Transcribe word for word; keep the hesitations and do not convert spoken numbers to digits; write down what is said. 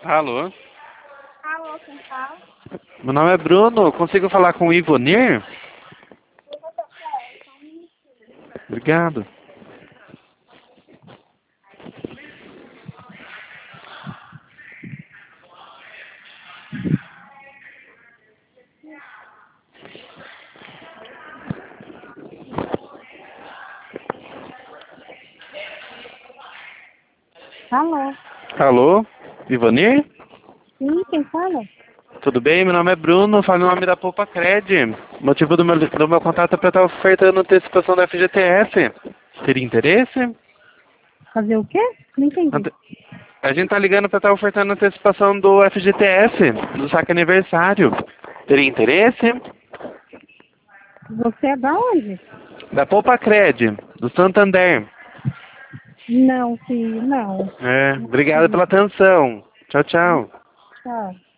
Alô? Alô, quem fala? Meu nome é Bruno. Consigo falar com o Ivonir? Obrigado. Alô? Alô? Ivonir? Sim, quem fala? Tudo bem? Meu nome é Bruno. Falo em nome da Poupa Cred. O motivo do meu, do meu contato é para estar ofertando antecipação da F G T S. Teria interesse? Fazer o quê? Não entendi. Ante- A gente tá ligando para estar ofertando antecipação do F G T S, do saque aniversário. Teria interesse? Você é da onde? Da Poupa Cred, do Santander. Não, filho, não. É, Não obrigado pela sei. atenção. Tchau, tchau. Tchau.